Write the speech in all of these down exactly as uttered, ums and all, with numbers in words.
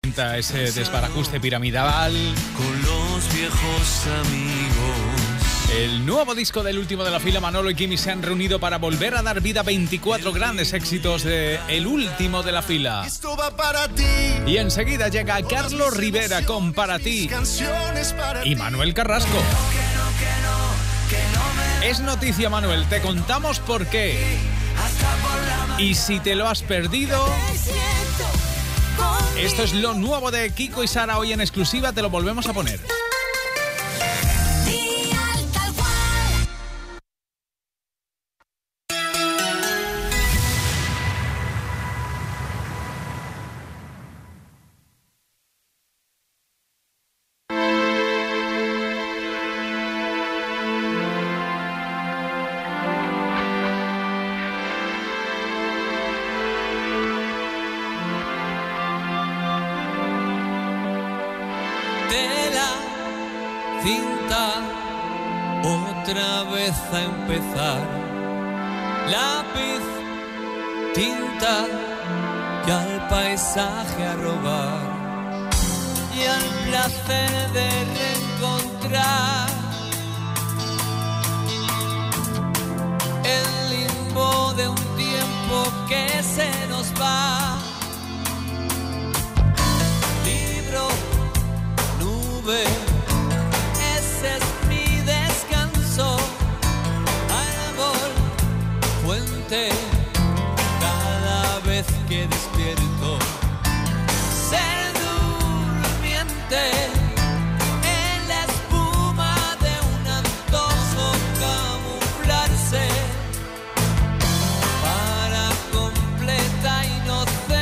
Ese desbarajuste piramidal. Con los viejos amigos. El nuevo disco del último de la fila, Manolo y Kimi, se han reunido para volver a dar vida a veinticuatro grandes éxitos de El último de la fila. Esto va para ti. Y enseguida llega Carlos Rivera con Para ti y Manuel Carrasco. Es noticia, Manuel, te contamos por qué. Y si te lo has perdido, esto es lo nuevo de Kiko y Sara hoy en exclusiva, te lo volvemos a poner. Otra vez a empezar, lápiz, tinta y al paisaje a robar y al placer de reencontrar el limbo de un tiempo que se nos va. Libro, nube, ese es árbol, fuente, cada vez que despierto, ser durmiente en la espuma de un antojo, camuflarse para completa inocencia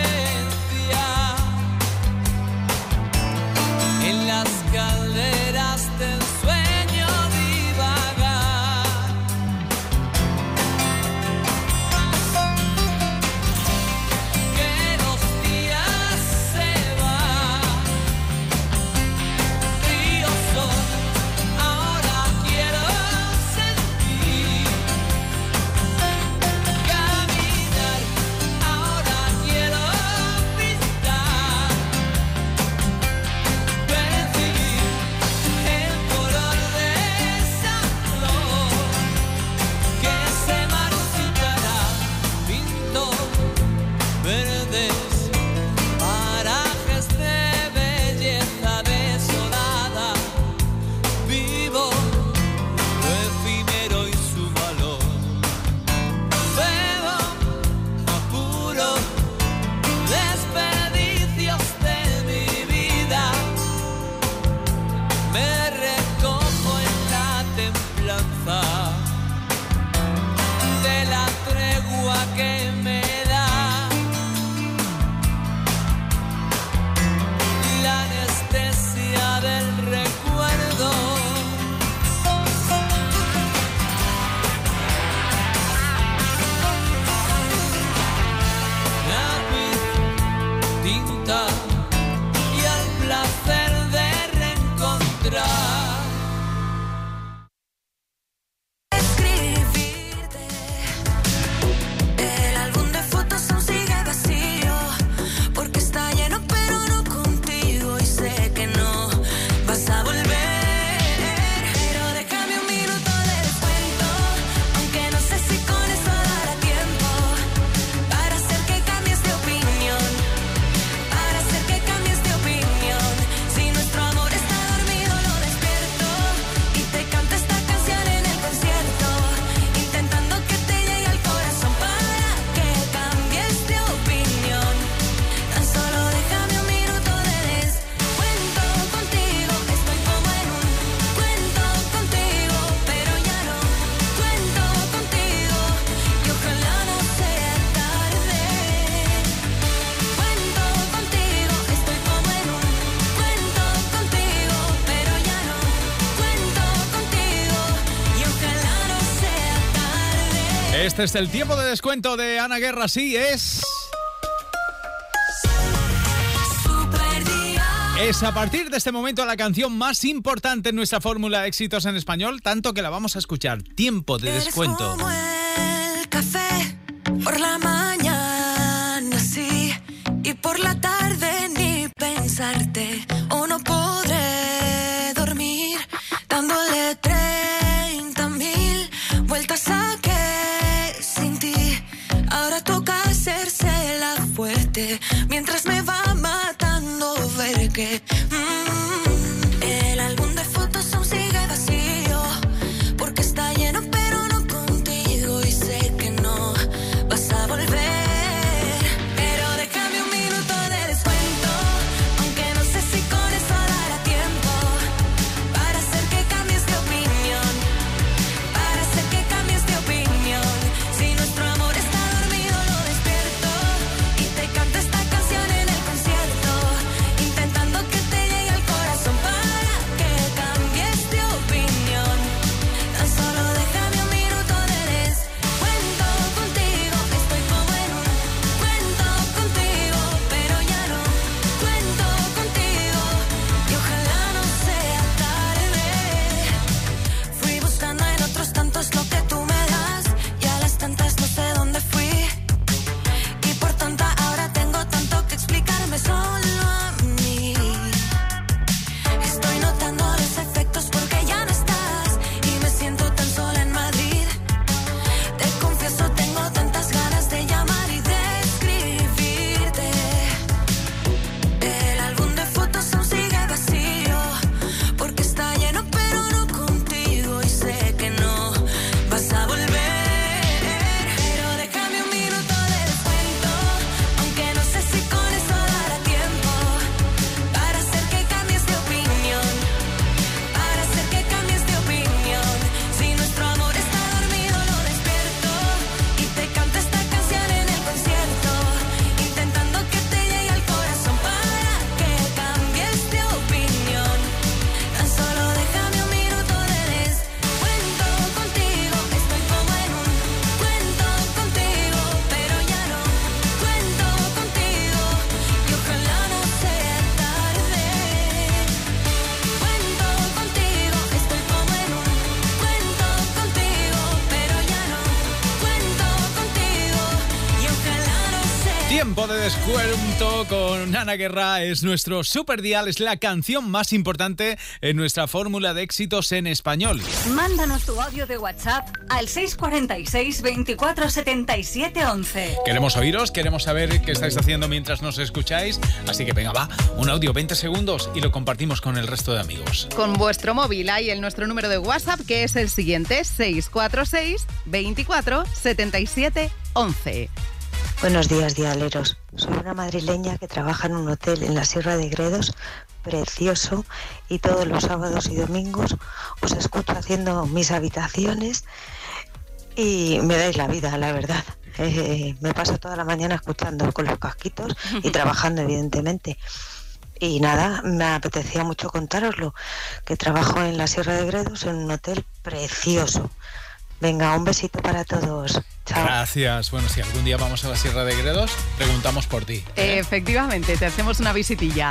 en las calderas del sueño. Este es el tiempo de descuento de Ana Guerra, sí, es... Es a partir de este momento la canción más importante en nuestra fórmula de éxitos en español, tanto que la vamos a escuchar. Tiempo de descuento. Eres como el café, por la mañana sí, y por la tarde ni besarte o no podré dormir dándole treinta mil vueltas a que sin ti ahora toca hacerse la fuerte mientras me va matando ver que mm, el álbum de fotos aún sigue vacío porque está lleno pero no contigo y sé que no vas a volver. Tiempo de descuento con Ana Guerra. Es nuestro Super Dial, es la canción más importante en nuestra fórmula de éxitos en español. Mándanos tu audio de WhatsApp al seis cuatro seis, veinticuatro setenta y siete once. Queremos oíros, queremos saber qué estáis haciendo mientras nos escucháis. Así que venga, va, un audio, veinte segundos y lo compartimos con el resto de amigos. Con vuestro móvil hay el nuestro número de WhatsApp, que es el siguiente: seis cuatro seis, veinticuatro setenta y siete once. Buenos días, dialeros. Soy una madrileña que trabaja en un hotel en la Sierra de Gredos, precioso, y todos los sábados y domingos os escucho haciendo mis habitaciones y me dais la vida, la verdad. Eh, me paso toda la mañana escuchando con los casquitos y trabajando, evidentemente. Y nada, me apetecía mucho contároslo, que trabajo en la Sierra de Gredos en un hotel precioso. Venga, un besito para todos. Chao. Gracias. Bueno, si algún día vamos a la Sierra de Gredos, preguntamos por ti, ¿eh? Efectivamente, te hacemos una visitilla.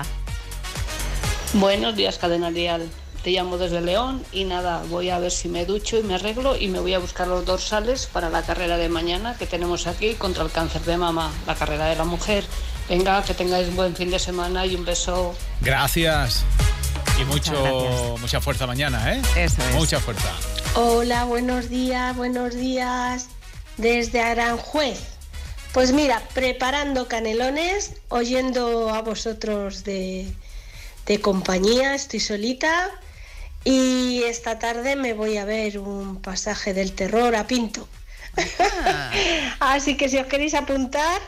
Buenos días, Cadena Dial. Te llamo desde León y nada, voy a ver si me ducho y me arreglo y me voy a buscar los dorsales para la carrera de mañana que tenemos aquí contra el cáncer de mama, la carrera de la mujer. Venga, que tengáis un buen fin de semana y un beso. Gracias. Y mucho, mucha fuerza mañana, ¿eh? Eso es. Mucha fuerza. Hola, buenos días, buenos días. Desde Aranjuez. Pues mira, preparando canelones, oyendo a vosotros de, de compañía, estoy solita. Y esta tarde me voy a ver un pasaje del terror a Pinto. Ah. Así que si os queréis apuntar,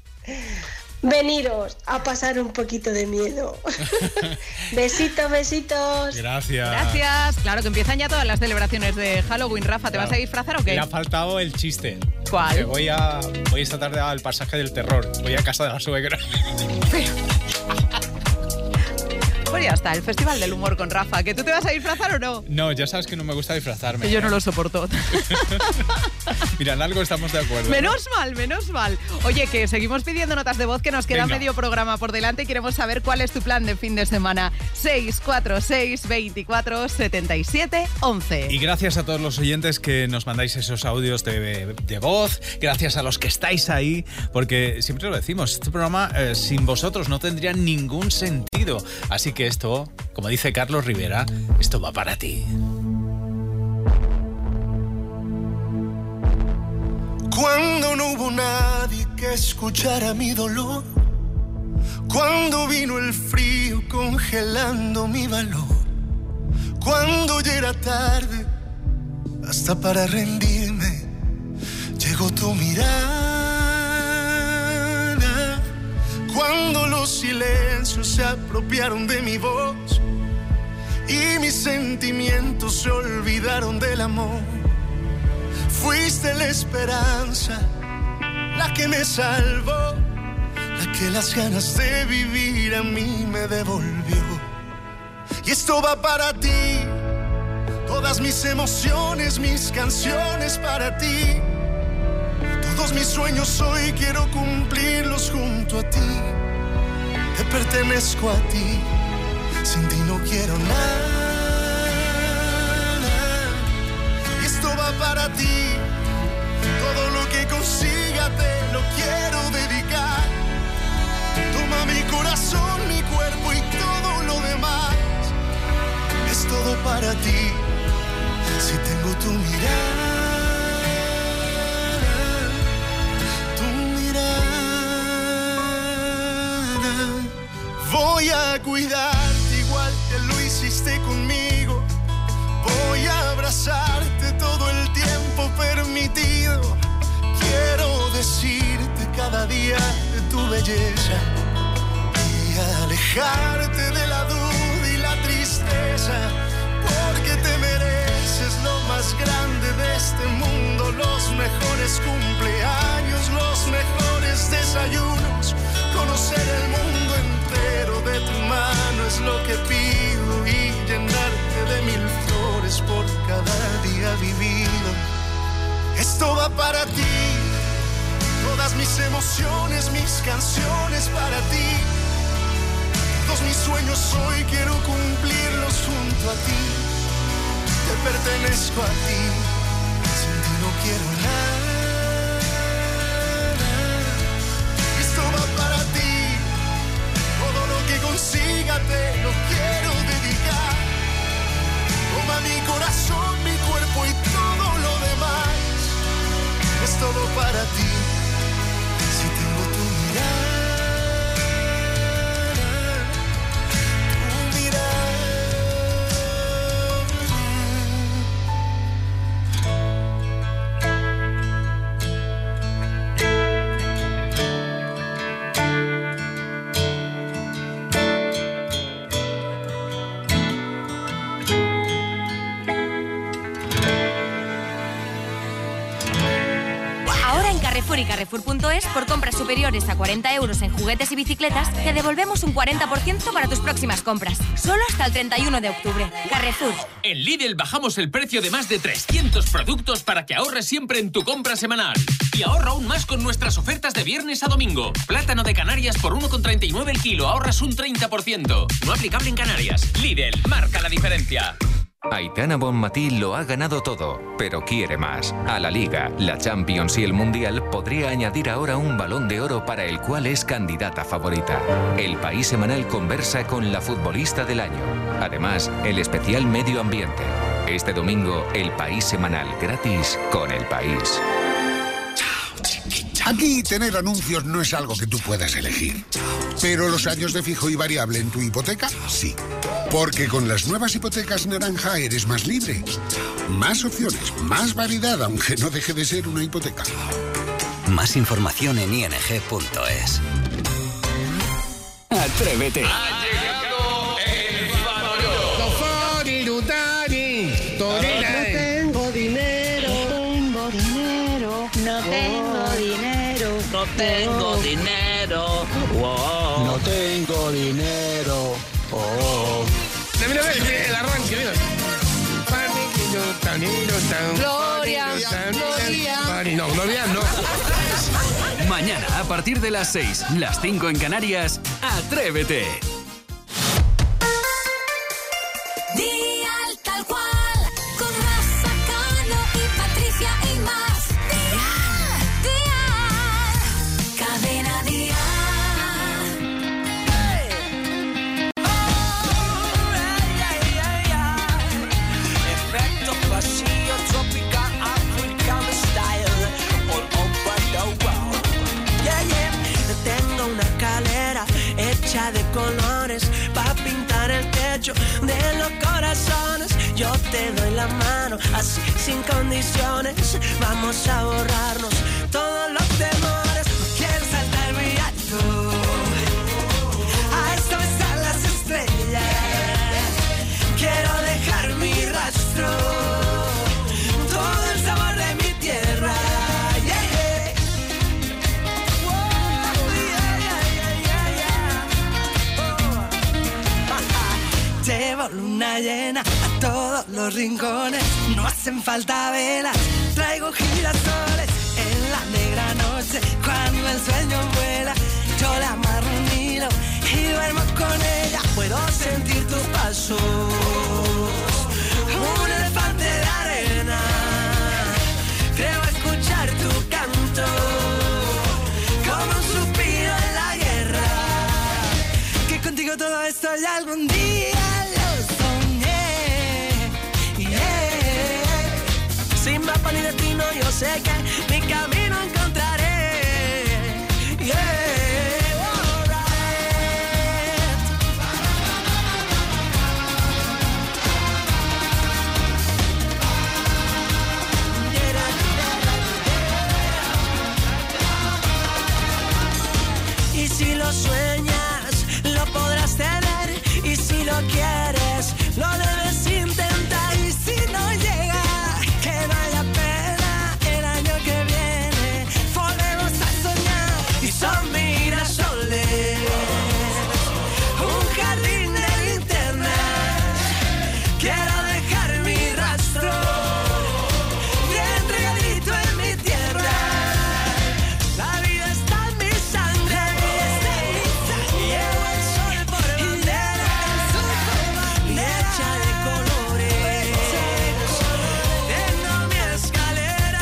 veniros a pasar un poquito de miedo. Besitos, besitos. Gracias. Gracias. Claro que empiezan ya todas las celebraciones de Halloween. Rafa, ¿te claro. vas a disfrazar o qué? Me ha faltado el chiste. ¿Cuál? Que voy, a, voy esta tarde al pasaje del terror. Voy a casa de la suegra. Pues ya está, el Festival del Humor con Rafa. ¿Que tú te vas a disfrazar o no? No, ya sabes que no me gusta disfrazarme. Que yo ¿eh? no lo soporto. Mira, en algo estamos de acuerdo. Menos mal, menos mal. Oye, que seguimos pidiendo notas de voz, que nos queda Venga. medio programa por delante y queremos saber cuál es tu plan de fin de semana. seis cuatro seis, veinticuatro, setenta y siete, once. Y gracias a todos los oyentes que nos mandáis esos audios de, de voz, gracias a los que estáis ahí, porque siempre lo decimos, este programa eh, sin vosotros no tendría ningún sentido. Así que esto, como dice Carlos Rivera, esto va para ti. Cuando no hubo nadie que escuchara mi dolor, cuando vino el frío congelando mi valor, cuando ya era tarde hasta para rendirme, llegó tu mirada. Cuando los silencios se apropiaron de mi voz y mis sentimientos se olvidaron del amor, fuiste la esperanza, la que me salvó, la que las ganas de vivir a mí me devolvió. Y esto va para ti, todas mis emociones, mis canciones para ti. Todos mis sueños hoy quiero cumplirlos junto a ti. Te pertenezco a ti, sin ti no quiero nada. Y esto va para ti, todo lo que consiga te lo quiero dedicar. Toma mi corazón, mi cuerpo y todo lo demás. Es todo para ti, si tengo tu mirada. Voy a cuidarte igual que lo hiciste conmigo. Voy a abrazarte todo el tiempo permitido. Quiero decirte cada día de tu belleza y alejarte de la duda y la tristeza, porque te mereces lo más grande de este mundo, los mejores cumpleaños, los mejores desayunos, conocer el mundo entero de tu mano es lo que pido y llenarte de mil flores por cada día vivido. Esto va para ti, todas mis emociones, mis canciones para ti. Todos mis sueños hoy quiero cumplirlos junto a ti. Te pertenezco a ti, sin ti no quiero nada. Esto va para ti, todo lo que consiga te lo quiero dedicar. Toma mi corazón, mi cuerpo y todo lo demás. Es todo para ti, si tengo tu mirada. Carrefour y Carrefour punto es, por compras superiores a cuarenta euros en juguetes y bicicletas, te devolvemos un cuarenta por ciento para tus próximas compras. Solo hasta el treinta y uno de octubre. Carrefour. En Lidl bajamos el precio de más de trescientos productos para que ahorres siempre en tu compra semanal. Y ahorra aún más con nuestras ofertas de viernes a domingo. Plátano de Canarias por uno con treinta y nueve el kilo, ahorras un treinta por ciento. No aplicable en Canarias. Lidl, marca la diferencia. Aitana Bonmatí lo ha ganado todo, pero quiere más. A la Liga, la Champions y el Mundial podría añadir ahora un Balón de Oro para el cual es candidata favorita. El País Semanal conversa con la futbolista del año. Además, el especial Medio Ambiente. Este domingo, el País Semanal gratis con El País. Aquí tener anuncios no es algo que tú puedas elegir. Pero los años de fijo y variable en tu hipoteca, sí. Porque con las nuevas hipotecas naranja eres más libre. Más opciones, más variedad, aunque no deje de ser una hipoteca. Más información en i n g punto es. Atrévete. Ha llegado el Faroló. No tengo dinero, tengo dinero, no tengo dinero, no tengo dinero, wow. no tengo dinero, oh. Gloria, Gloria. No, Gloria no. Mañana, a partir de las seis, las cinco en Canarias, Atrévete. Dial tal cual, con Rafa, Cano y Patricia y más. Dial, Dial, cadena Dial. Efecto vacío, tropical, African style, all over the world. Yeah, yeah. Tengo una escalera hecha de colores pa' pintar el techo de los corazones. Yo te doy la mano, así sin condiciones. Vamos a borrarnos todos los temores. Quiero saltar muy alto, a esto están las estrellas. Quiero dejar mi rastro, todo el sabor de mi tierra. Yeah, yeah. Whoa, yeah, yeah, yeah, yeah, yeah. Oh. Llevo luna llena a todos los rincones. No hacen falta velas, traigo girasoles. En la negra noche, cuando el sueño vuela, yo le amarro un hilo y duermo con ella. Puedo sentir tus pasos, un elefante de arena. Creo escuchar tu canto, como un suspiro en la guerra. Que contigo todo esto ya algún día lo soñé. Yeah. Sin mapa ni destino, yo sé que mi camino encontraré. Yeah. Y si lo sueñas, lo podrás tener. Y si lo quieres, lo debes intentar. Y si no llega, que vaya pena. El año que viene volvemos a soñar. Y son girasoles, un jardín de linternas. Quiero dejar mi rastro bien regadito en mi tierra. La vida está en mi sangre. Llevo el sol por bandera, hecha de colores. Tengo mi escalera.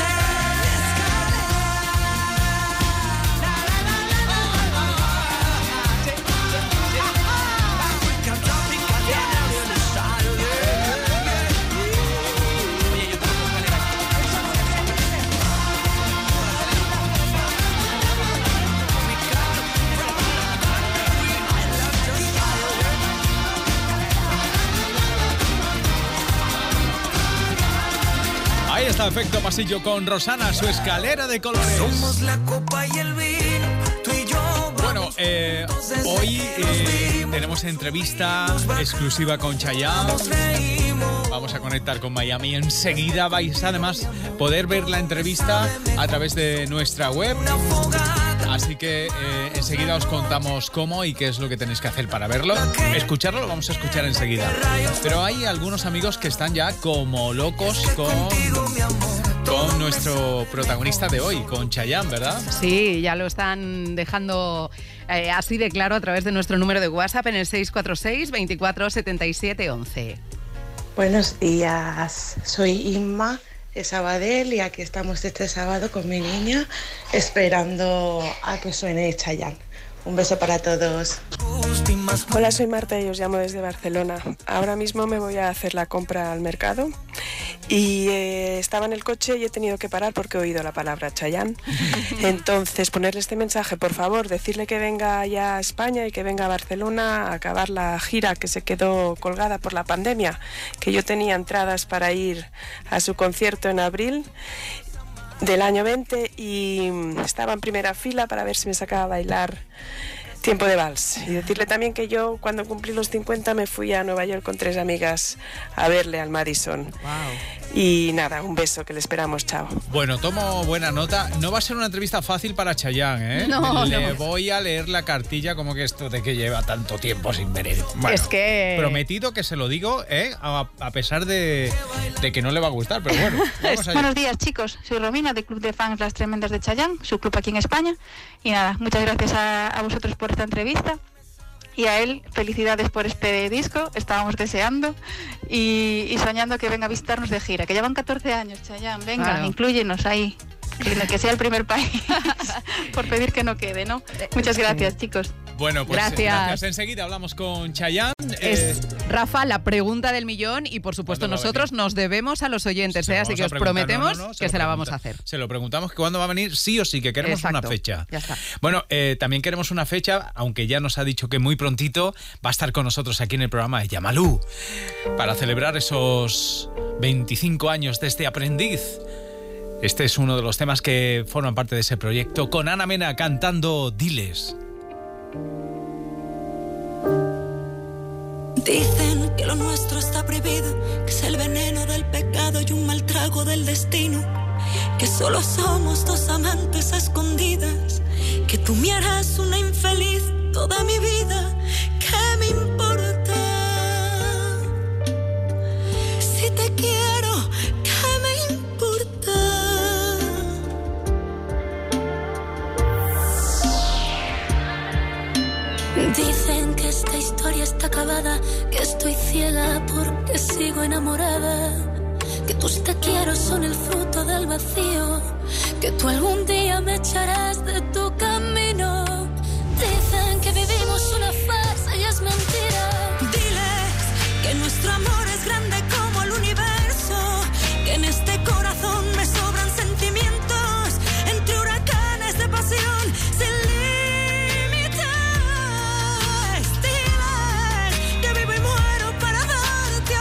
Ahí está Efecto Pasillo con Rosana, su escalera de colores. Somos la copa y el vino, tú y yo. Bueno, eh, hoy eh, tenemos entrevista exclusiva con Chayanne. Vamos a conectar con Miami. Enseguida vais además poder ver la entrevista a través de nuestra web. Así que eh, enseguida os contamos cómo y qué es lo que tenéis que hacer para verlo. Escucharlo lo vamos a escuchar enseguida. Pero hay algunos amigos que están ya como locos con, con nuestro protagonista de hoy, con Chayanne, ¿verdad? Sí, ya lo están dejando eh, así de claro a través de nuestro número de WhatsApp en el seis cuatro seis, veinticuatro setenta y siete once. Buenos días, soy Inma de Sabadell y aquí estamos este sábado con mi niña esperando a que suene Chayanne. Un beso para todos. Hola, soy Marta y os llamo desde Barcelona. Ahora mismo me voy a hacer la compra al mercado y eh, estaba en el coche y he tenido que parar porque he oído la palabra Chayanne. Entonces, ponerle este mensaje, por favor, decirle que venga ya a España y que venga a Barcelona a acabar la gira que se quedó colgada por la pandemia, que yo tenía entradas para ir a su concierto en abril del año veinte y estaba en primera fila para ver si me sacaba a bailar Tiempo de vals. Y decirle también que yo cuando cumplí los cincuenta me fui a Nueva York con tres amigas a verle al Madison. Wow. Y nada, un beso, que le esperamos, chao. Bueno, tomo buena nota. No va a ser una entrevista fácil para Chayanne, ¿eh? No, Le no. voy a leer la cartilla como que esto de que lleva tanto tiempo sin venir. Bueno, Es que- prometido que se lo digo, ¿eh? A, a pesar de, de que no le va a gustar, pero bueno, vamos allá. Buenos días, chicos. Soy Romina, del Club de Fans Las Tremendas de Chayanne, su club aquí en España. Y nada, muchas gracias a, a vosotros por esta entrevista. Y a él, felicidades por este disco. Estábamos deseando y, y soñando que venga a visitarnos de gira. Que llevan catorce años, Chayanne. Venga, Claro. inclúyenos ahí. Que, que sea el primer país por pedir que no quede, ¿no? Muchas gracias, chicos. Bueno, pues Gracias. gracias. Enseguida hablamos con Chayanne. Es, Eh, Rafa, la pregunta del millón y por supuesto ¿Cuándo va a nosotros nos debemos a los oyentes, ¿eh? Así vamos que a os preguntar, prometemos no, no, no, que lo se la vamos pregunta- a hacer. Se lo preguntamos que cuándo va a venir, sí o sí, que queremos Exacto. una fecha. Ya está. Bueno, eh, también queremos una fecha, aunque ya nos ha dicho que muy prontito va a estar con nosotros aquí en el programa de Yamalú para celebrar esos veinticinco años de este aprendiz. Este es uno de los temas que forman parte de ese proyecto, con Ana Mena cantando Diles. Dicen que lo nuestro está prohibido, que es el veneno del pecado y un mal trago del destino, que solo somos dos amantes a escondidas, que tú me harás una infeliz toda mi vida. ¿Qué me importa? Si te quiero, ¿qué me importa? Dicen que esta historia está acabada, que estoy ciega porque sigo enamorada, que tus te quiero son el fruto del vacío, que tú algún día me echarás de tu camino. Dicen que vivimos una farsa y es mentira. Diles que nuestro amor es grande como el universo, que en este corazón me sobran sentimientos, entre huracanes de pasión sin límites. Diles que vivo y muero para darte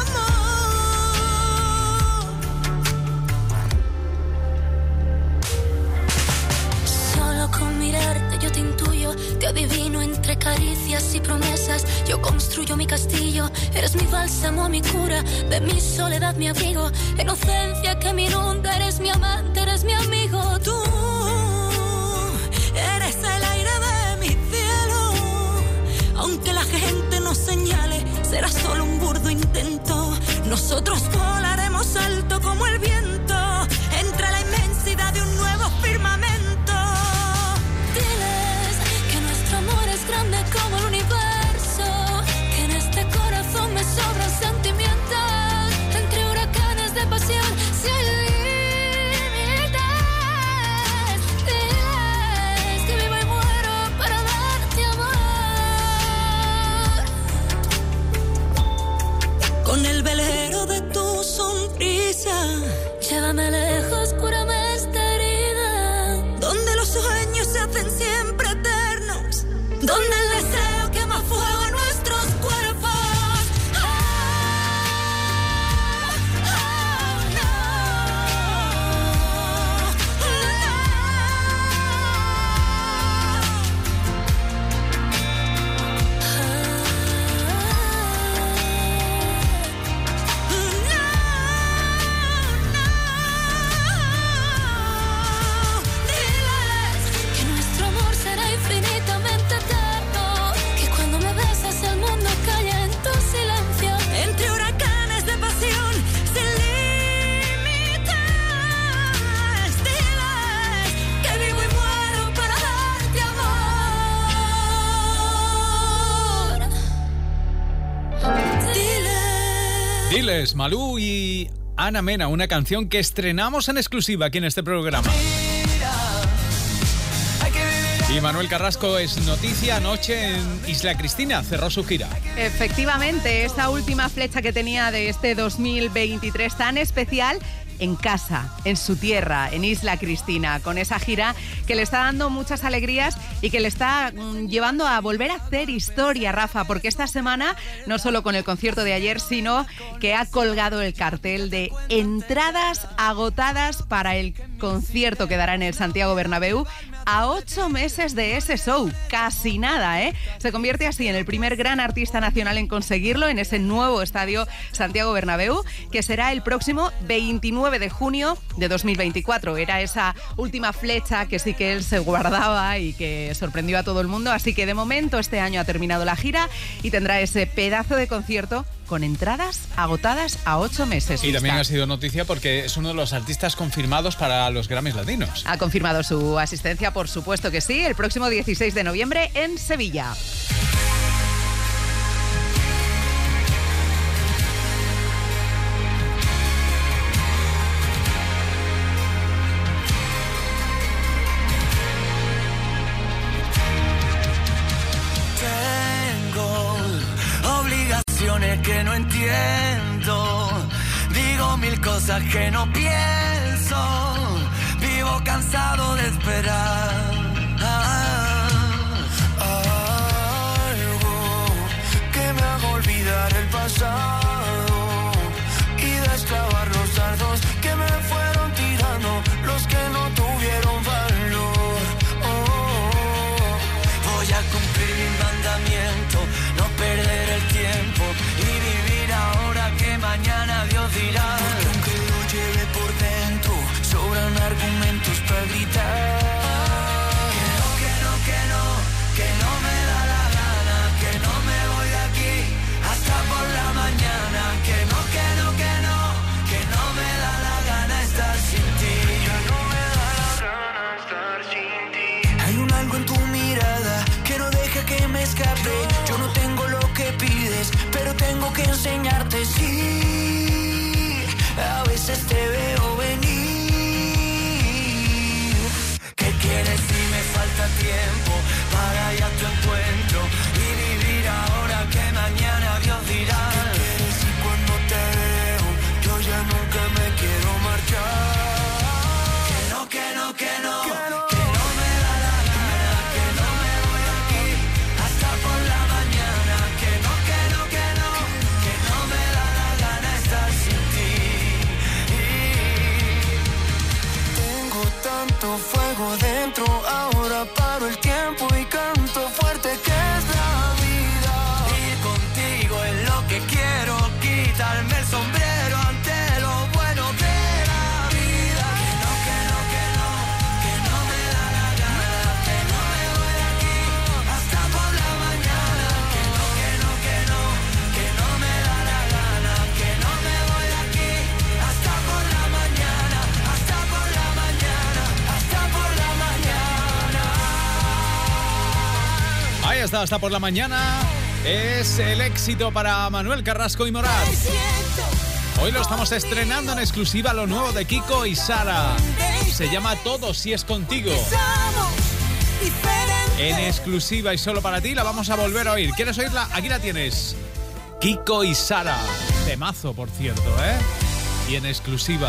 amor. Solo con mirarte yo te intuyo, te adivino entre caricias y promesas. Yo construyo mi castillo, eres mi bálsamo, mi cura, de mi soledad mi abrigo, inocencia que me inunda, eres mi amante, eres mi amigo. Tú eres el aire de mi cielo, aunque la gente nos señale, será solo un burdo intento. Nosotros volaremos alto como el viento, entre la inmensidad de un nuevo firmamento. Diles que nuestro amor es grande como el universo, que en este corazón me sobran sentimientos, entre huracanes de pasión sin límites. Diles que vivo y muero para darte amor. Con el velero de tu sonrisa, llévame lejos, cúrame esta herida, donde los sueños se hacen siempre eternos, donde el deseo quema fuego en nuestros cuerpos. Ah, ah, Diles que nuestro amor será infinitamente eterno, que cuando me besas el mundo calla en tu silencio, entre huracanes de pasión sin límites. Diles que vivo y muero para darte amor. Diles. Diles, Malú y Ana Mena, una canción que estrenamos en exclusiva aquí en este programa. Y Manuel Carrasco es noticia anoche en Isla Cristina, cerró su gira. Efectivamente, esa última flecha que tenía de este dos mil veintitrés tan especial en casa, en su tierra, en Isla Cristina, con esa gira que le está dando muchas alegrías y que le está mm, llevando a volver a hacer historia, Rafa, porque esta semana, no solo con el concierto de ayer, sino que ha colgado el cartel de entradas agotadas para el concierto que dará en el Santiago Bernabéu a ocho meses de ese show. Casi nada, ¿eh? Se convierte así en el primer gran artista nacional en conseguirlo en ese nuevo estadio Santiago Bernabéu, que será el próximo veintinueve de junio de dos mil veinticuatro. Era esa última flecha que sí que él se guardaba y que sorprendió a todo el mundo. Así que de momento este año ha terminado la gira y tendrá ese pedazo de concierto con entradas agotadas a ocho meses. Y también ha sido noticia porque es uno de los artistas confirmados para los Grammys Latinos. Ha confirmado su asistencia, por supuesto que sí, el próximo dieciséis de noviembre en Sevilla. Que no entiendo, digo mil cosas que no pienso, vivo cansado de esperar. Algo que me haga olvidar el pasado y desclavar los dardos que me fueron tirando los que no tuvieron valor. Oh, voy a cumplir mi mandamiento, no perder el tiempo y vivir ahora que mañana Dios dirá. Porque aunque lo lleve por dentro, sobran argumentos para gritar. Que no, que no, que no, que no me da la gana, que no me voy de aquí hasta por la mañana. Que no, que no, que no, que no me da la gana estar sin ti. Ya no me da la gana estar sin ti. Hay un algo en tu mirada que no deja que me escape. Yo no tengo lo que pides, pero tengo que enseñarte, sí. A veces te veo venir. ¿Qué quieres si me falta tiempo para ir a tu encuentro y vivir ahora que mañana Dios dirá? ¿Qué quieres si cuando te veo yo ya nunca me quiero marchar? Que no, que no, que no, que no. Fuego dentro, ahora paro el tiempo y canto fuerte que es la vida. Ir contigo es lo que quiero, quitarme el sombrero ante lo bueno de la vida. Que no, que no, que no, que no me da la gana, que no me voy de aquí hasta por la mañana. Que no, que no, que no, que no me da la gana, que no me voy de aquí hasta por la mañana, hasta por la mañana. Ahí está, hasta por la mañana. Es el éxito para Manuel Carrasco y Morat. Hoy lo estamos estrenando en exclusiva, lo nuevo de Kiko y Sara. Se llama Todo si es contigo. En exclusiva y solo para ti la vamos a volver a oír. ¿Quieres oírla? Aquí la tienes. Kiko y Sara. Temazo, por cierto, ¿eh? Y en exclusiva.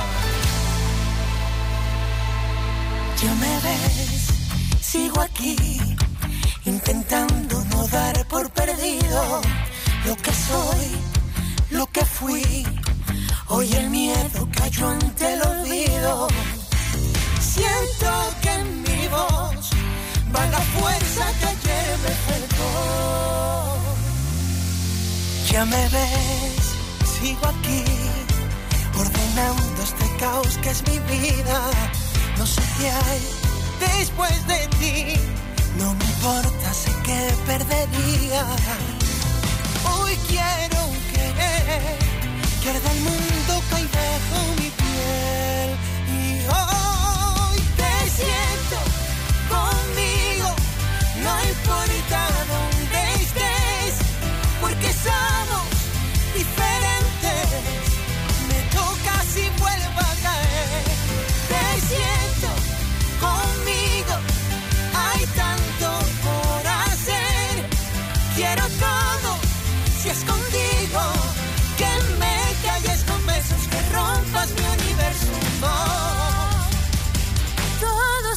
Ya me ves, sigo aquí, intentando no dar por perdido lo que soy, lo que fui. Hoy el miedo cayó ante el olvido. Siento que en mi voz va la fuerza que ayer me faltó. Ya me ves, sigo aquí, ordenando este caos que es mi vida. No sé qué hay después de ti, no me importa, sé que perdería. Hoy quiero querer que arda el mundo que hay bajo mi piel. Y hoy te siento conmigo, no importa dónde estés, porque somos diferentes. Me toca si vuelvo a caer. Te siento conmigo, hay tanto por hacer. Quiero todo, si es contigo, que me calles con besos, que rompas mi universo.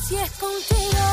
si es contigo.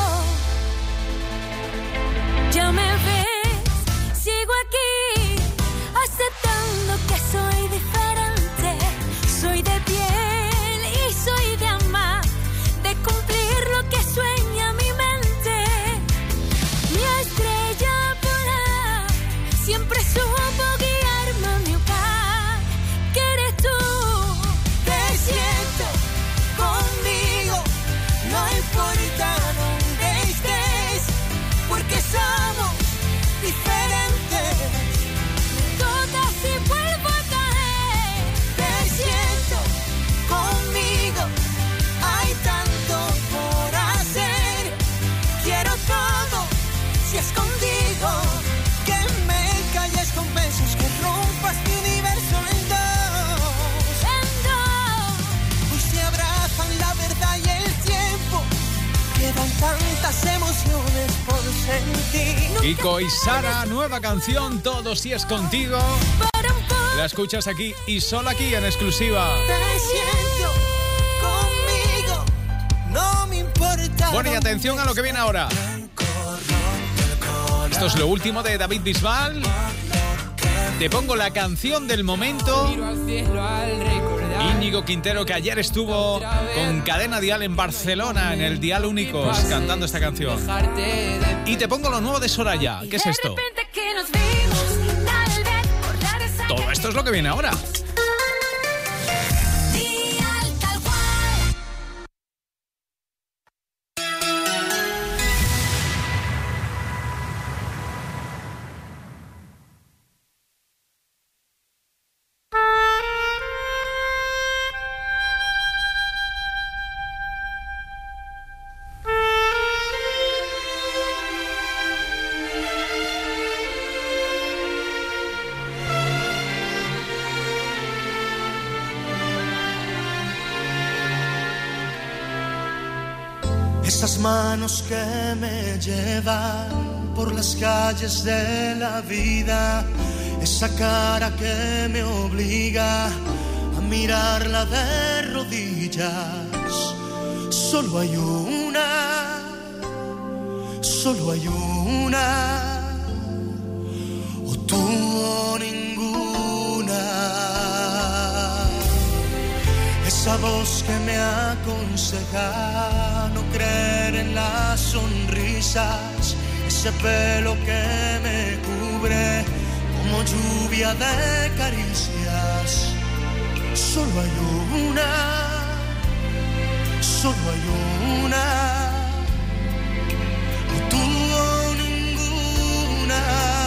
Ya me ves, sigo aquí, aceptando que soy diferente. Soy de piel y soy de amar, de cumplir lo que sueña mi mente. Mi estrella polar siempre supo guiarme a mi hogar, que eres tú. Te siento conmigo, no importa dónde estés, porque somos diferentes. Me tocas y vuelvo a caer. Te siento conmigo, hay tanto por hacer. Quiero todo, si es contigo, que me calles con besos, que rompas mi universo en dos. En dos. Hoy se abrazan la verdad y el tiempo. Quedan tantas emociones por sentir. Kiko y Sara, nueva canción, Todo si es contigo. La escuchas aquí y solo aquí en exclusiva. Te siento conmigo, no me importa. Bueno, y atención a lo que viene ahora. Esto es lo último de David Bisbal. Te pongo la canción del momento. Íñigo Quintero, que ayer estuvo con Cadena Dial en Barcelona, en el Dial Únicos, cantando esta canción. Y te pongo lo nuevo de Soraya. ¿Qué es esto? Todo esto es lo que viene ahora. Esas manos que me llevan por las calles de la vida, esa cara que me obliga a mirarla de rodillas. Solo hay una, solo hay una, o tú o ninguna. Esa voz que me aconseja no creer en las sonrisas, ese pelo que me cubre como lluvia de caricias. Solo hay una, solo hay una, o tú o ninguna,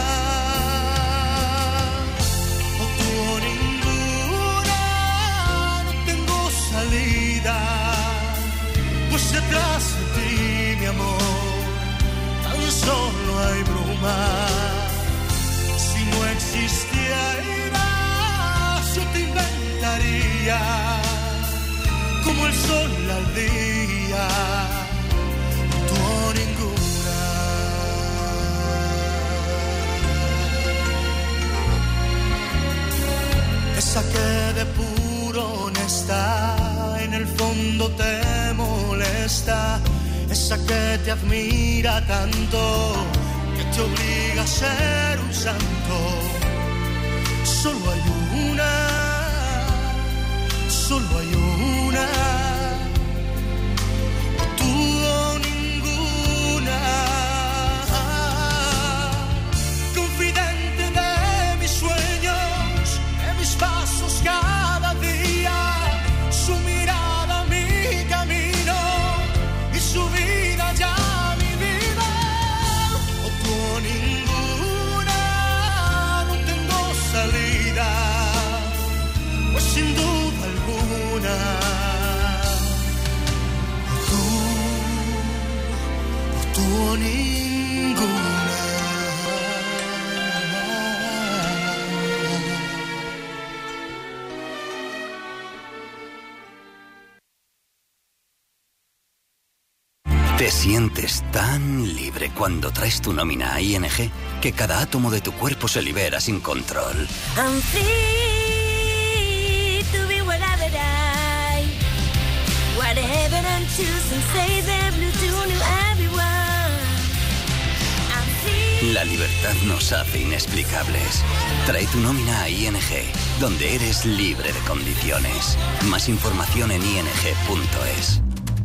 o tú o ninguna. No tengo salida, pues detrás de ti, mi amor, tan solo hay bruma. Si no existieras, yo te inventaría como el sol al día, tú o ninguna. Esa que de puro honesta en el fondo te molesta, esa que te admira tanto que te obliga a ser un santo. Solo hay una, solo hay una, tú o ninguna. Confidente de mis sueños, de mis pasos cada día, su mirada mi camino y su vida ya mi vida. O tú o ninguna, no tengo salida, pues sin duda alguna, o tú, o tú o ninguna. Te sientes tan libre cuando traes tu nómina a I N G que cada átomo de tu cuerpo se libera sin control. I'm free to be whatever I, whatever seven and two, since say they're blue to new everyone. I'm free. La libertad nos hace inexplicables. Trae tu nómina a I N G, donde eres libre de condiciones. Más información en i n g punto es.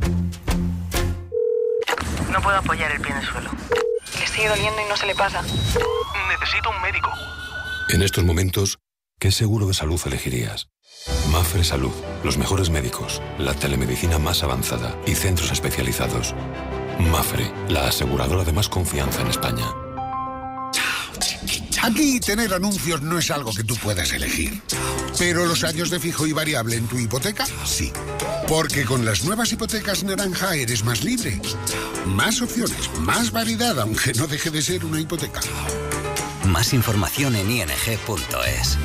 No puedo apoyar el pie en el suelo. Le sigue doliendo y no se le pasa. Necesito un médico. En estos momentos, ¿qué seguro de salud elegirías? Mapfre Salud, los mejores médicos, la telemedicina más avanzada y centros especializados. Mapfre, la aseguradora de más confianza en España. Aquí tener anuncios no es algo que tú puedas elegir. Pero los años de fijo y variable en tu hipoteca, sí. Porque con las nuevas hipotecas naranja eres más libre. Más opciones, más variedad, aunque no deje de ser una hipoteca. Más información en i n g punto es.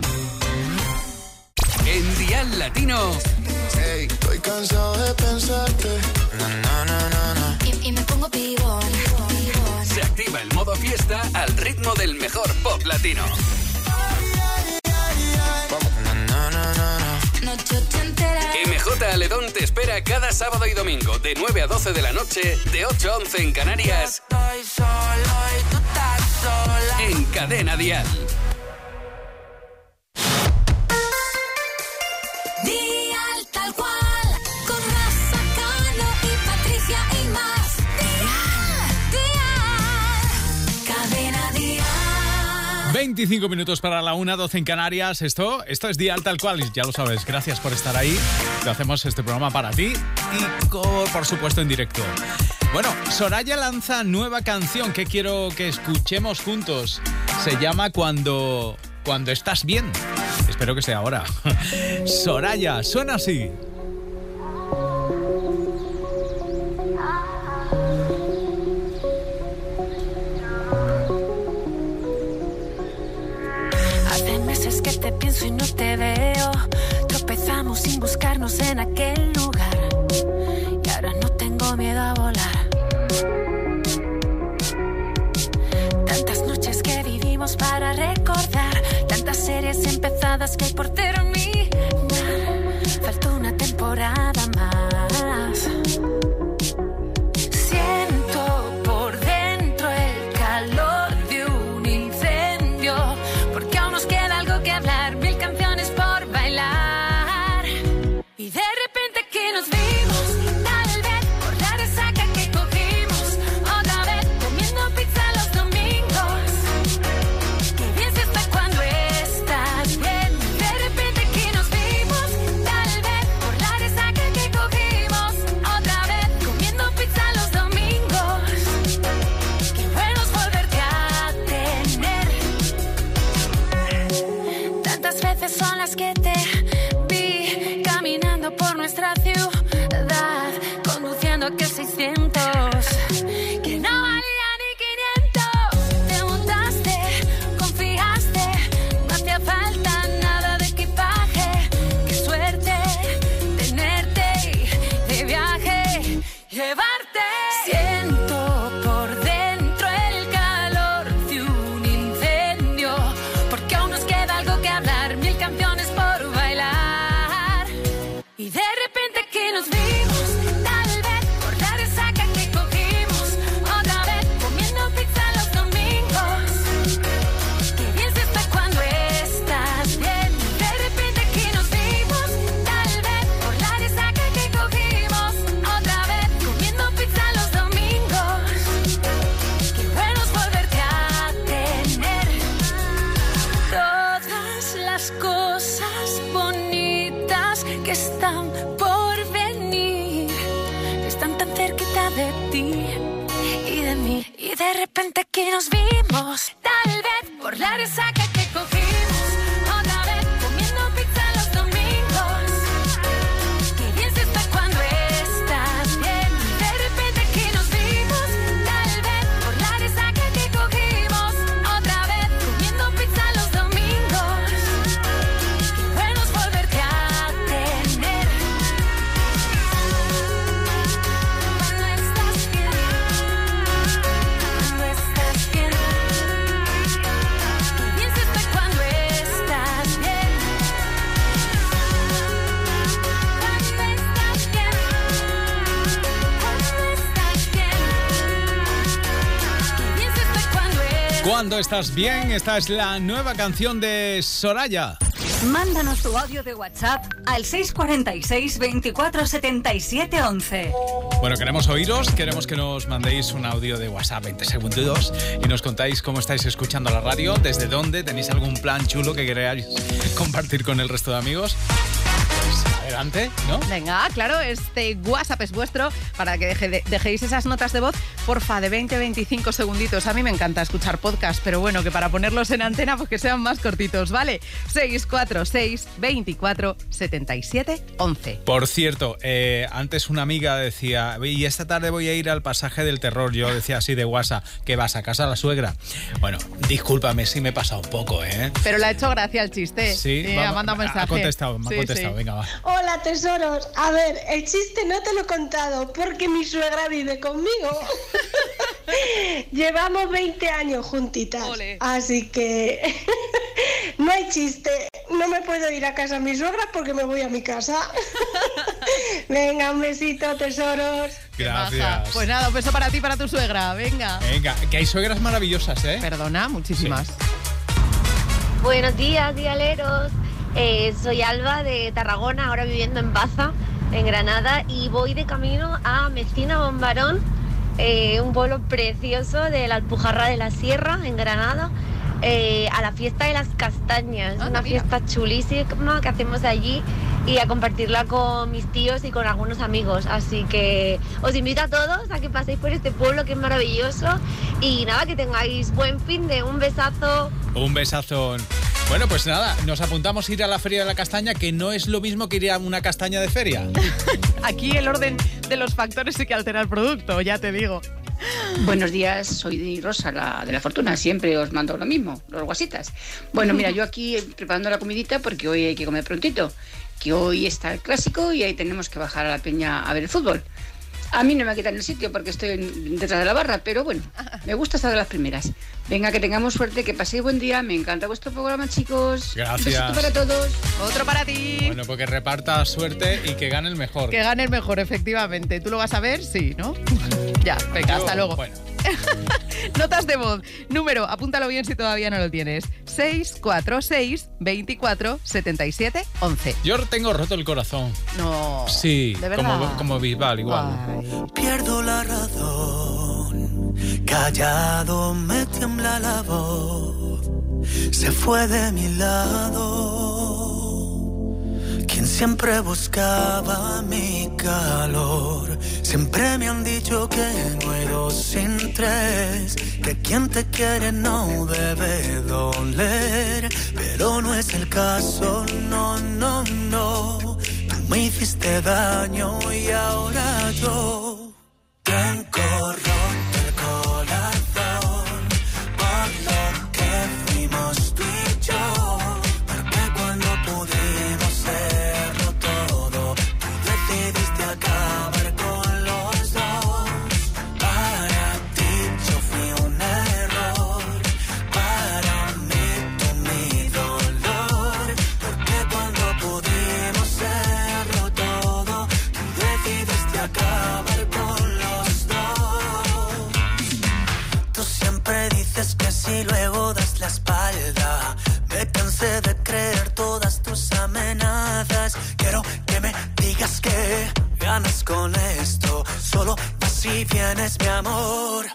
En Dial Latino. Hey, estoy cansado de pensarte. No, no, no, no, no. Y, y me pongo pibón. Se activa el modo fiesta al ritmo del mejor pop latino. Noche entera. M J Aledón te espera cada sábado y domingo de nueve a doce de la noche, de ocho a once en Canarias. Estoy solo y tú estás sola. En Cadena Dial. Dial tal cual, con Rafa, Cano y Patricia y más. Dial, Dial, Cadena Dial. veinticinco minutos para la una, doce en Canarias. Esto, esto es Dial tal cual, ya lo sabes. Gracias por estar ahí. Te hacemos este programa para ti y, por supuesto, en directo. Bueno, Soraya lanza nueva canción que quiero que escuchemos juntos. Se llama Cuando, Cuando estás bien. Espero que sea ahora. Soraya, suena así. Hace meses que te pienso y no te veo. Tropezamos sin buscarnos en aquel lugar. Y ahora no tengo miedo a volar. Tantas noches que vivimos para recordar. Tantas series empezadas que hay por terminar. Falta una temporada más. Siento por dentro el calor de un incendio. Porque aún nos queda algo que hablar. Mil canciones por bailar. Y de repente aquí nos vimos. Tal vez por la resaca que cogimos. Otra vez comiendo pizza los domingos. Qué bien se está cuando estás bien. De repente aquí nos vimos. Tal vez por la resaca que cogimos. Otra vez comiendo pizza los domingos. Qué bueno es volverte a tener. Tantas veces son las que te vi caminando por nuestra ciudad, conduciendo aquel seiscientos que no valía ni quinientos. Te montaste, confiaste, no hacía falta nada de equipaje. Qué suerte tenerte de viaje, llevarte. Siento por dentro el calor de un incendio, porque aún nos queda algo que hablar. Mil canciones por bailar. Y de repente aquí nos vimos. Tal vez por la resaca que cogimos. Otra vez comiendo pizza los domingos. Qué bien se está cuando estás bien. De repente aquí nos vimos. Tal vez por la resaca que cogimos. Otra vez comiendo pizza los domingos. Qué bueno es volverte a tener. Todas las cosas bonitas que están por venir están tan cerquita de ti y de mí. Y de repente aquí nos vimos. Tal vez por la resaca que cogimos. Otra vez comiendo pizza los domingos. Qué bien se está cuando estás bien. De repente aquí nos vimos. Tal vez por la resaca que cogimos. Otra vez comiendo pizza los domingos. Qué bueno es volverte a tener. Cuando estás bien. Cuando estás bien. Qué bien se está cuando Cuando estás bien, esta es la nueva canción de Soraya. Mándanos tu audio de WhatsApp al seis cuatro seis, veinticuatro setenta y siete once. Bueno, queremos oíros, queremos que nos mandéis un audio de WhatsApp veinte segundos y nos contáis cómo estáis escuchando la radio, desde dónde, tenéis algún plan chulo que queráis compartir con el resto de amigos. Pues adelante, ¿no? Venga, claro, este WhatsApp es vuestro para que deje de, dejéis esas notas de voz, porfa, de veinte a veinticinco segunditos. A mí me encanta escuchar podcast, pero bueno, que para ponerlos en antena, pues que sean más cortitos, ¿vale? seis cuatro seis, veinticuatro setenta y siete once. Por cierto, eh, antes una amiga decía, y esta tarde voy a ir al pasaje del terror. Yo decía así de WhatsApp, que vas a casa a la suegra. Bueno, discúlpame si me he pasado un poco, ¿eh? Pero le ha hecho gracia el chiste. Sí, sí va, ha mandado mensaje. Ha contestado, me ha sí, contestado, sí. Venga, va. Hola, tesoros. A ver, el chiste no te lo he contado porque mi suegra vive conmigo. Llevamos veinte años juntitas. Ole. Así que no hay chiste. No me puedo ir a casa a mi suegra porque me voy a mi casa. Venga, un besito, tesoros. Gracias. Pues nada, un beso para ti y para tu suegra. Venga. Venga, que hay suegras maravillosas, ¿eh? Perdona, muchísimas. Sí. Buenos días, dialeros. Eh, soy Alba de Tarragona, ahora viviendo en Baza, en Granada, y voy de camino a Mecina Bombarón, eh, un pueblo precioso de la Alpujarra de la Sierra, en Granada, eh, a la fiesta de las castañas, Ah, una mira. fiesta chulísima que hacemos allí, y a compartirla con mis tíos y con algunos amigos. Así que os invito a todos a que paséis por este pueblo que es maravilloso, y nada, que tengáis buen fin de un besazo. Un besazo. Bueno, pues nada, nos apuntamos a ir a la Feria de la Castaña, que no es lo mismo que ir a una castaña de feria. Aquí el orden de los factores sí que altera el producto, ya te digo. Buenos días, soy Rosa, la de la Fortuna. Siempre os mando lo mismo, los guasitas. Bueno, mira, yo aquí preparando la comidita porque hoy hay que comer prontito. Que hoy está el clásico y ahí tenemos que bajar a la peña a ver el fútbol. A mí no me quitan el sitio porque estoy detrás de la barra, pero bueno, me gusta estar de las primeras. Venga, que tengamos suerte, que paséis buen día. Me encanta vuestro programa, chicos. Gracias. Un besito para todos. Otro para ti. Bueno, pues que reparta suerte y que gane el mejor. Que gane el mejor, efectivamente. ¿Tú lo vas a ver? Sí, ¿no? Ya, venga, Yo, hasta luego. Bueno. Notas de voz. Número, apúntalo bien si todavía no lo tienes. seis cuatro seis, veinticuatro setenta y siete once. Yo tengo roto el corazón. No. Sí, ¿de verdad? como, como Bisbal, igual. Ay. Pierdo la razón, callado me tiembla la voz, se fue de mi lado, quien siempre buscaba mi calor. Siempre me han dicho que no hay dos sin tres, que quien te quiere no debe doler, pero no es el caso, no, no, no. Tú me hiciste daño y ahora yo tengo roto el corazón por lo que fuimos tú y yo, porque cuando pudimos serlo todo, tú decidiste acabar con los dos. Para ti yo fui un error, para mí tú mi dolor, porque cuando pudimos serlo todo, tú decidiste acabar con los dos. Tú siempre dices que si luego das la espalda, me cansé de creer todas tus amenazas. Quiero que me digas que ganas con esto, solo vas y vienes, mi amor.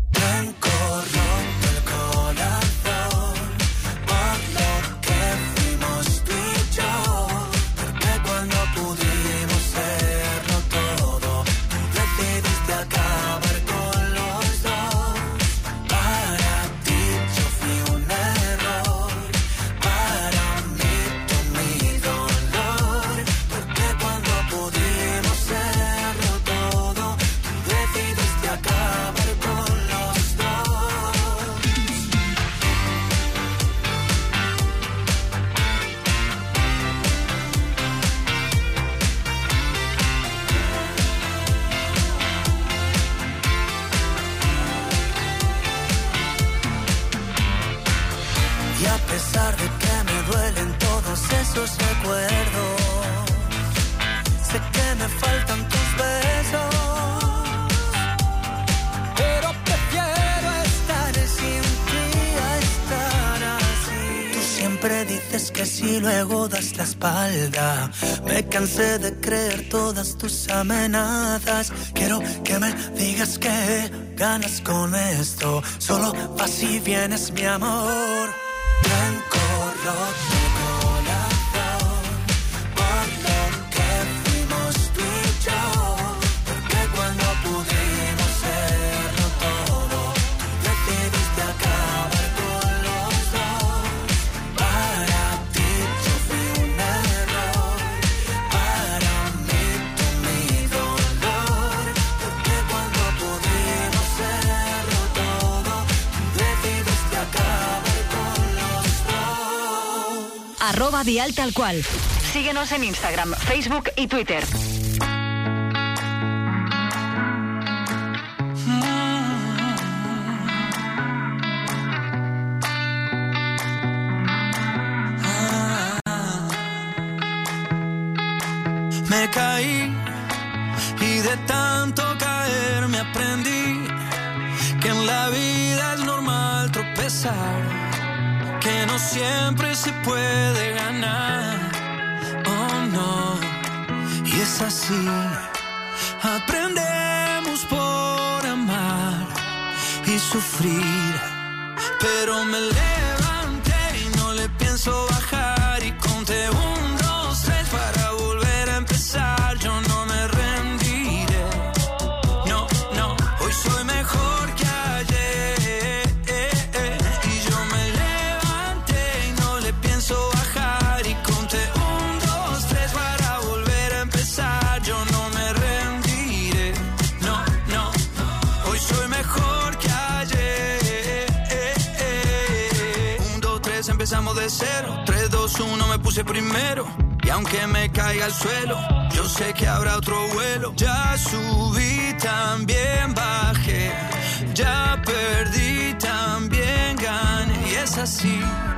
Tengo roto el corazón por lo que fuimos tú y yo, porque cuando pudimos serlo todo, tú decidiste acabar con los dos. Para ti yo fui un error, para mí tú mi dolor, porque cuando pudimos serlo todo, tú decidiste acabar con que si luego das la espalda. Me cansé de creer todas tus amenazas. Quiero que me digas que ganas con esto. Solo vas y vienes, mi amor. Blanco, roto. Arroba Dial Tal Cual. Síguenos en Instagram, Facebook y Twitter. Me caí y de tanto caer me aprendí que en la vida es normal tropezar, que no siempre se puede ganar, oh no, y es así, aprendemos por amar y sufrir, pero me levanté y no le pienso bajar y conté un, dos, tres para volver a empezar, yo no me rendiré, no, no, hoy soy mejor que ayer, eh, eh, y yo me levanté y no le pienso bajar y conté un, dos, tres para volver a empezar, yo no me rendiré, no, no, hoy soy mejor que ayer, eh, eh, un, dos, tres, empezamos de cero, tres, dos, uno, me puse primero. Y aunque me caiga al suelo, yo sé que habrá otro vuelo. Ya subí, también bajé. Ya perdí, también gané. Y es así,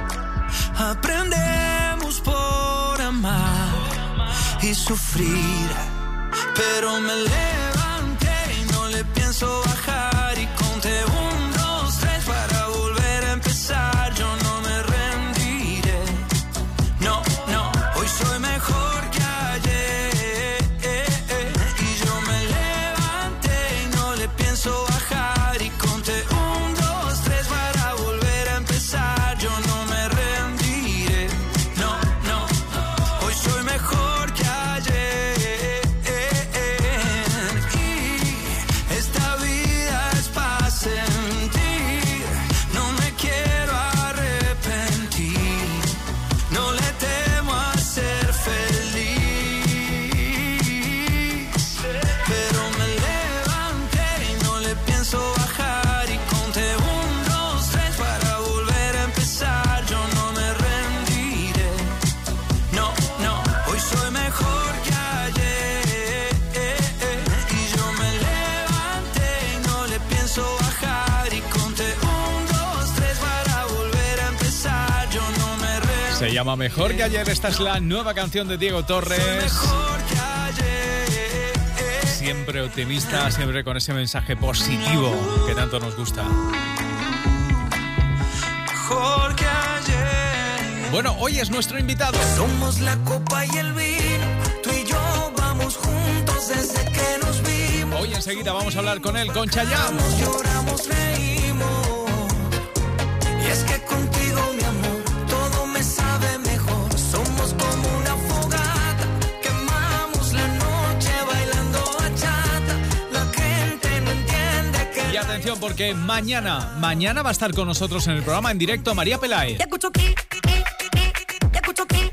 aprendemos por amar y sufrir. Pero me levanté y no le pienso bajar. Y conté un, dos, tres para volver a empezar. Yo no me rendiré. No, no. Hoy soy mejor que ayer, eh, eh, y yo me levanté y no le pienso bajar y conté un, dos, tres para volver a empezar, yo no me rendiré, no, no, hoy soy mejor que ayer, eh, eh, y esta vida es para sentir, no me quiero arrepentir, no le temo a ser feliz, pero me levanté y no le pienso bajar y conté un, dos, tres para volver a empezar, yo no me rendiré, no, no, hoy soy mejor que ayer, eh, eh, y yo me levanté y no le pienso bajar y conté un, dos, tres para volver a empezar, yo no me rendiré. Se llama Mejor que ayer. Esta es la nueva canción de Diego Torres. Siempre optimista, siempre con ese mensaje positivo que tanto nos gusta. Mejor que ayer. Bueno, hoy es nuestro invitado. Somos la copa y el vino, tú y yo vamos juntos desde que nos vimos. Hoy enseguida vamos a hablar con él, con Chayanne. Lloramos, reímos, y es que contigo, mi amor, todo me sabe mejor. Somos como una fogata, quemamos la noche bailando bachata. La gente no entiende que... Y atención, porque mañana, mañana va a estar con nosotros en el programa en directo María Pelae. Te escucho aquí, te escucho aquí.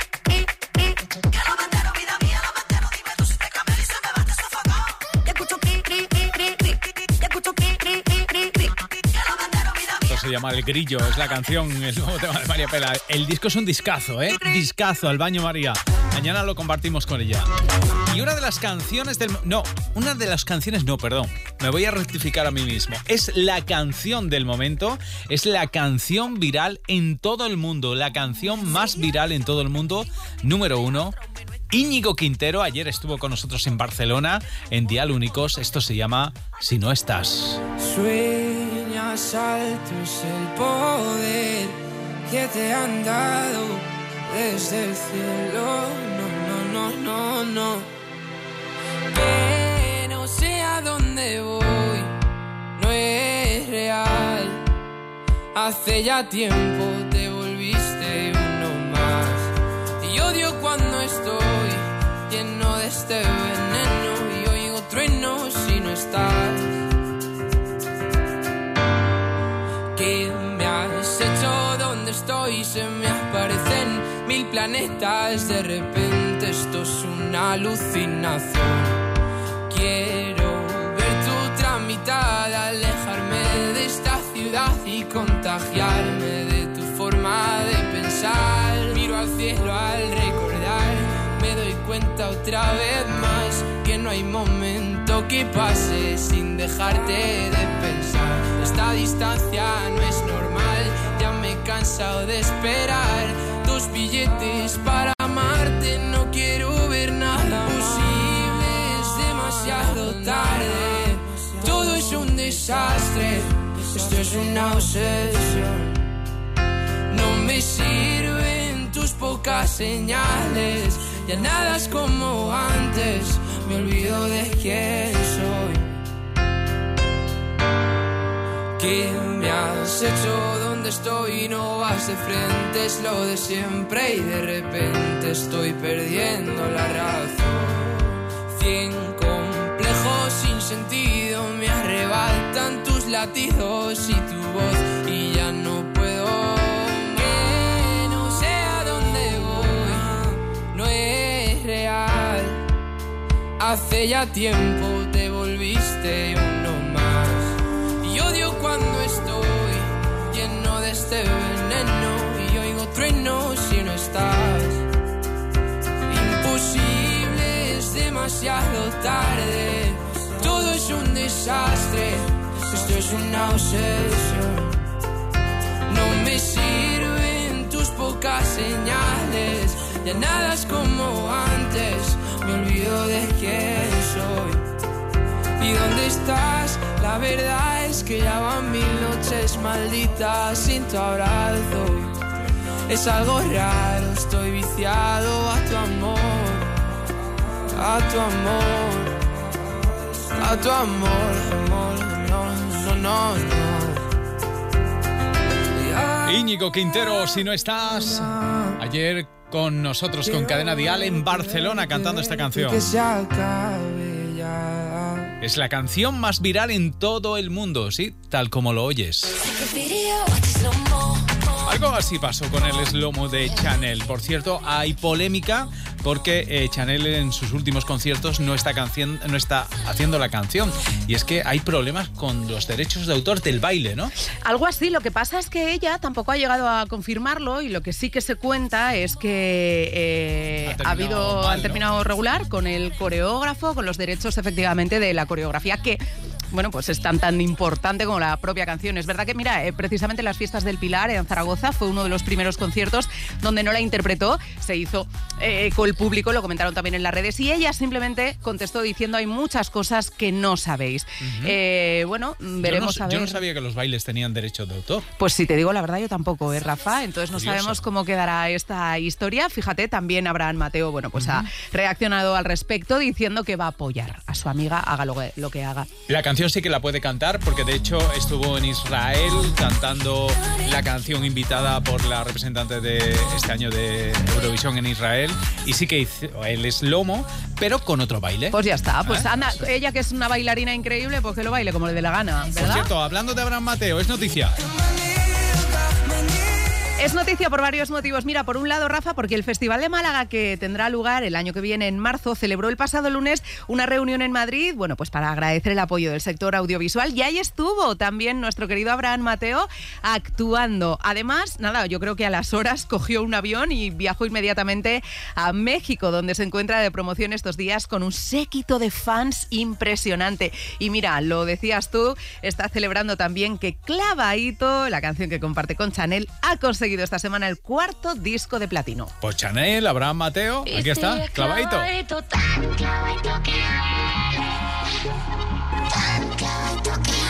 Esto se llama El Grillo, es la canción, el nuevo tema de María Pelae. El disco es un discazo, ¿eh? Discazo, al baño María. Mañana lo compartimos con ella. Y una de las canciones del... No, una de las canciones... No, perdón. Me voy a rectificar a mí mismo. Es la canción del momento. Es la canción viral en todo el mundo. La canción más viral en todo el mundo. Número uno. Íñigo Quintero ayer estuvo con nosotros en Barcelona, en Dial Únicos. Esto se llama Si no estás. Sueñas alto es el poder que te han dado. desde el cielo. No, no, no, no, no. Pero sé a dónde voy, no es real. Hace ya tiempo te volviste uno más. Y odio cuando estoy lleno de este veneno y oigo truenos si no estás. ¿Qué me has hecho? ¿Dónde estoy? Se me aparecen mil planetas. De repente esto es una alucinación. Quiero ver tu otra mitad, alejarme de esta ciudad y contagiarme de tu forma de pensar. Miro al cielo al recordar, me doy cuenta otra vez más que no hay momento que pase sin dejarte de pensar. Esta distancia no es normal, ya me he cansado de esperar. Dos billetes para amarte, no quiero ver nada posible, es demasiado tarde. Todo es un desastre, esto es una obsesión. No me sirven tus pocas señales, ya nada es como antes, me olvido de quién soy. ¿Qué me has hecho? ¿Dónde estoy? No vas de frente, es lo de siempre y de repente estoy perdiendo la razón. Cien complejos sin sentido me arrebatan tus latidos y tu voz y ya no puedo. Que no sé a dónde voy, no es real. Hace ya tiempo te volviste uno más. Y odio cuando estoy lleno de este veneno y oigo truenos si no estás. Imposible, es demasiado tarde. Todo es un desastre, esto es una obsesión. No me sirven tus pocas señales, ya nada es como antes, me olvido de quién soy. ¿Y dónde estás? La verdad es que ya van mil noches malditas sin tu abrazo. Es algo raro, estoy viciado a tu amor, a tu amor. A tu amor, amor, no, no, no, no. Íñigo Quintero, si no estás, ayer con nosotros con Cadena Dial en Barcelona cantando esta canción. Es la canción más viral en todo el mundo, sí, tal como lo oyes. Algo así pasó con el slow-mo de Chanel. Por cierto, hay polémica porque eh, Chanel en sus últimos conciertos no está, canción, no está haciendo la canción. Y es que hay problemas con los derechos de autor del baile, ¿no? Algo así. Lo que pasa es que ella tampoco ha llegado a confirmarlo y lo que sí que se cuenta es que eh, ha, ha habido, mal, han terminado ¿no? regular con el coreógrafo, con los derechos efectivamente de la coreografía que... Bueno, pues es tan tan importante como la propia canción. Es verdad que, mira, eh, precisamente las fiestas del Pilar en Zaragoza fue uno de los primeros conciertos donde no la interpretó, se hizo eh, con el público, lo comentaron también en las redes, y ella simplemente contestó diciendo hay muchas cosas que no sabéis. Uh-huh. eh, bueno, veremos yo no, a ver. Yo no sabía que los bailes tenían derechos de autor. Pues si te digo la verdad, yo tampoco, ¿eh, Rafa? Entonces no Curioso. sabemos cómo quedará esta historia. Fíjate, también Abraham Mateo, bueno, pues uh-huh. ha reaccionado al respecto diciendo que va a apoyar a su amiga, haga lo que, lo que haga. La canción sí que la puede cantar porque de hecho estuvo en Israel cantando la canción invitada por la representante de este año de Eurovisión en Israel y sí que hizo el slow-mo pero con otro baile. Pues ya está, pues ¿Eh? anda, ella que es una bailarina increíble, pues que lo baile como le dé la gana, ¿verdad? Por cierto, hablando de Abraham Mateo, es noticia. Es noticia por varios motivos. Mira, por un lado, Rafa, porque el Festival de Málaga, que tendrá lugar el año que viene en marzo, celebró el pasado lunes una reunión en Madrid, bueno, pues para agradecer el apoyo del sector audiovisual, y ahí estuvo también nuestro querido Abraham Mateo actuando. Además, nada, yo creo que a las horas cogió un avión y viajó inmediatamente a México, donde se encuentra de promoción estos días con un séquito de fans impresionante. Y mira, lo decías tú, está celebrando también que Clavadito, la canción que comparte con Chanel, ha conseguido esta semana el cuarto disco de platino. Pues Chanel, Abraham Mateo, aquí está, Clavadito. Clavadito, tan clavadito que tan clavadito que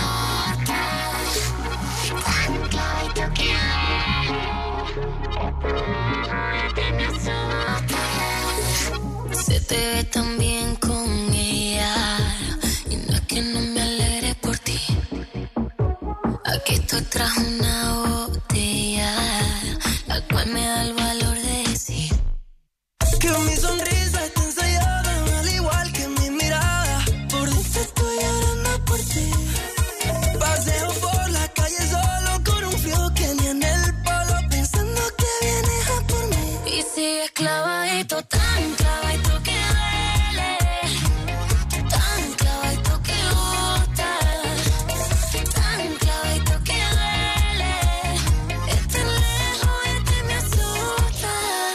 tan clavadito que Se te ve tan bien con ella y no es que no me alegre por ti. Aquí estoy tras una botella, la cual me da el valor de decir que mi sonrisa está ensayada, al igual que mi mirada. Por dentro estoy llorando por ti. Paseo por la calle solo con un frío que ni en el polo, pensando que vienes a por mí. y sigues clavadito, tan clavadito que duele, tan clavadito que gusta, tan clavadito que duele. Estar lejos de ti me asusta.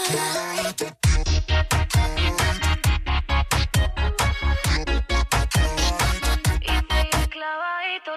Y sigues clavadito.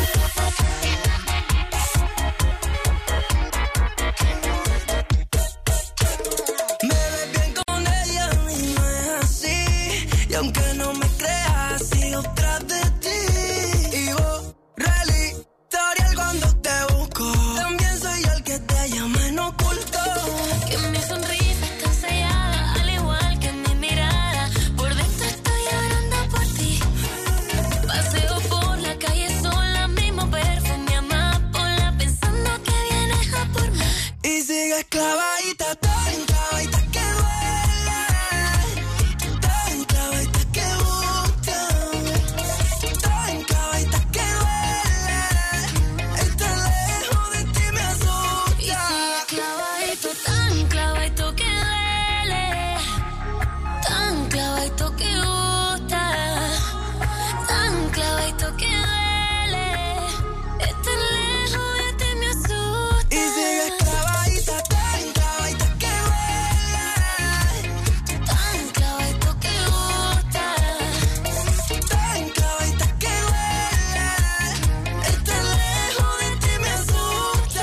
Me ves bien con ella y no es así. Y aunque no me creas, sigo tras de ti. Y borré el historial cuando te busco. También soy yo el que te llama en oculto. Que mi sonrisa está ensayada, al igual que mi mirada. Por dentro estoy llorando por ti. Paseo por la calle sola, mismo perfume amapola, pensando que vienes a por mí. Y sigues clavadita, tan clavadita que duele, tan clavadita que gusta, tan clavadita que duele. Estar lejos de ti me Y asusta. sigues clavadito, tan clavadito que duele, tan clavadito que gusta, tan clavadito que duele. Estar lejos de ti me asusta. Y sigues clavadita, tan clavadita que duele, Tan clavadito que gusta, tan clavadita que duele. Estar lejos de ti me asusta.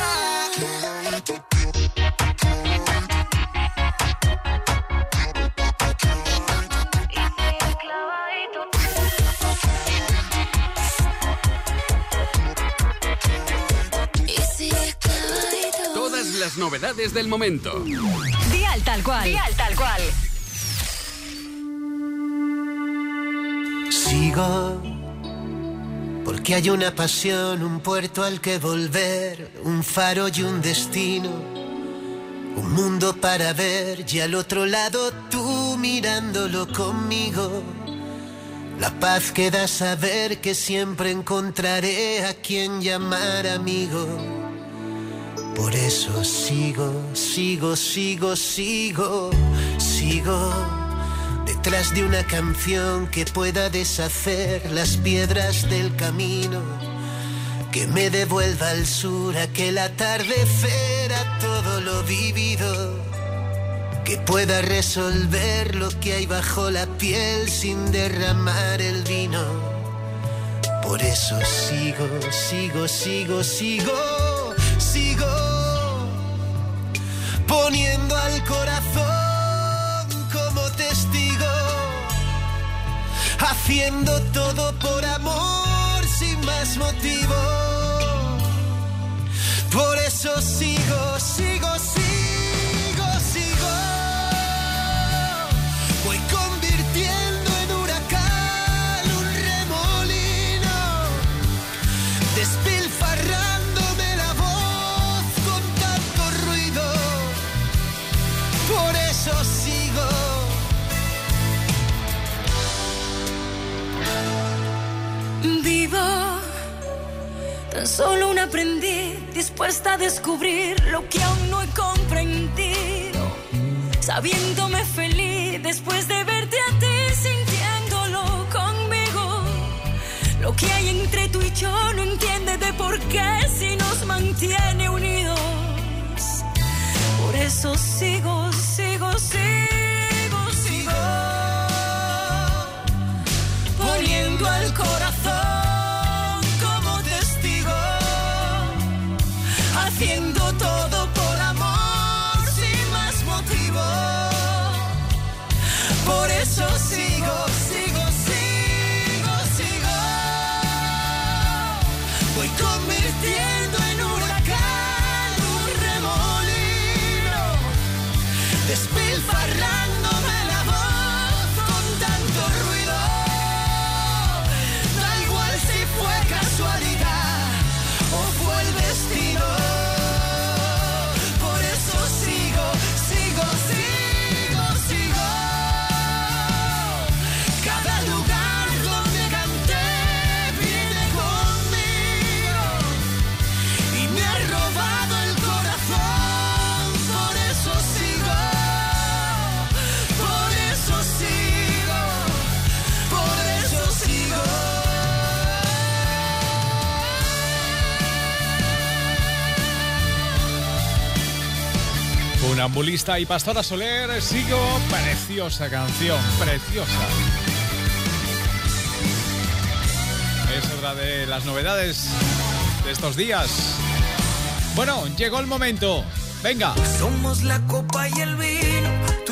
y sigues clavadito. Todas las novedades del momento. Dial tal cual. Dial tal cual. Sigo, porque hay una pasión, un puerto al que volver, un faro y un destino, un mundo para ver y al otro lado tú mirándolo conmigo. La paz que da saber que siempre encontraré a quien llamar amigo. Por eso sigo, sigo, sigo, sigo, sigo detrás de una canción que pueda deshacer las piedras del camino, que me devuelva al sur aquel atardecer a todo lo vivido, que pueda resolver lo que hay bajo la piel sin derramar el vino. Por eso sigo, sigo, sigo, sigo, sigo poniendo al corazón como testigo, haciendo todo por amor sin más motivo. Por eso sigo, sigo, sigo, sigo. Voy convirtiendo en huracán un remolino, despilfarrándome la voz con tanto ruido. Por eso sigo. Vivo tan solo un aprendiz, dispuesta a descubrir lo que aún no he comprendido, sabiéndome feliz después de verte a ti, sintiéndolo conmigo. Lo que hay entre tú y yo no entiende de por qué si nos mantiene unidos. Por eso sigo, sigo, sigo, sigo poniendo al corazón como testigo, haciendo todo por amor sin más motivo. Por eso sigo, sigo, sigo, sigo. Voy convirtiendo en huracán un remolino, después desgarrándome la voz con tanto ruido. Da igual si fue casualidad o fue el destino. Por eso sigo, sigo, sigo, sigo. Cada lugar donde canté viene conmigo y me ha robado el corazón. Por eso sigo, por eso sigo, por eso sigo. Funambulista y Pastora Soler, sigo, preciosa canción, preciosa. Es otra de las novedades de estos días. Bueno, llegó el momento. Venga. Somos la copa y el vino.